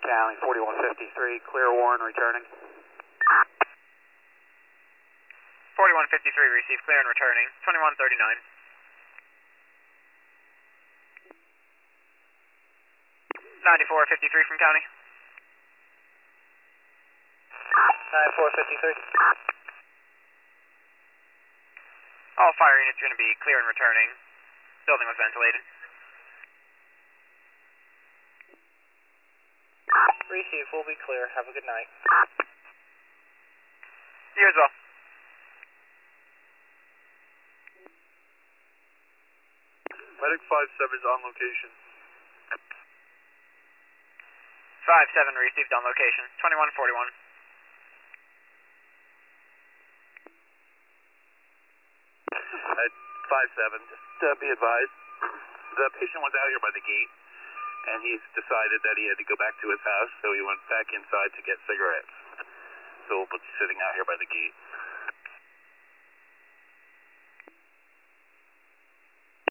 County, 4153, clear Warren returning. 4153, received, clear and returning. 2139. 9453 from County. 9453. All fire units are going to be clear and returning. Building was ventilated. Receive, we'll be clear. Have a good night. You as well. Medic 57 is on location. 57 received on location. 2141. At 57, just be advised, the patient was out here by the gate, and he's decided that he had to go back to his house, so he went back inside to get cigarettes. So we'll be sitting out here by the gate.